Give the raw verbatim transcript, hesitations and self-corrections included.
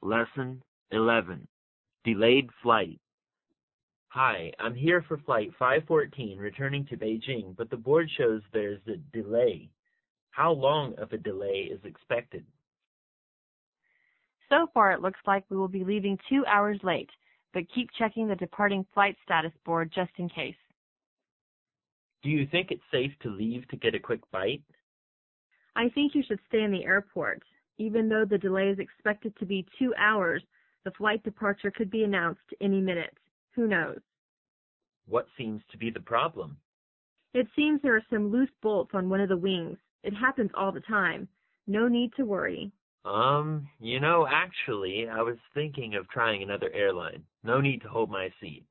Lesson eleven. Delayed Flight. Hi, I'm here for Flight five fourteen returning to Beijing, but the board shows there's a delay. How long of a delay is expected? So far, it looks like we will be leaving two hours late, but keep checking the departing flight status board just in case. Do you think it's safe to leave to get a quick bite? I think you should stay in the airport. Even though the delay is expected to be two hours, the flight departure could be announced any minute. Who knows? What seems to be the problem? It seems there are some loose bolts on one of the wings. It happens all the time. No need to worry. Um, you know, actually, I was thinking of trying another airline. No need to hold my seat.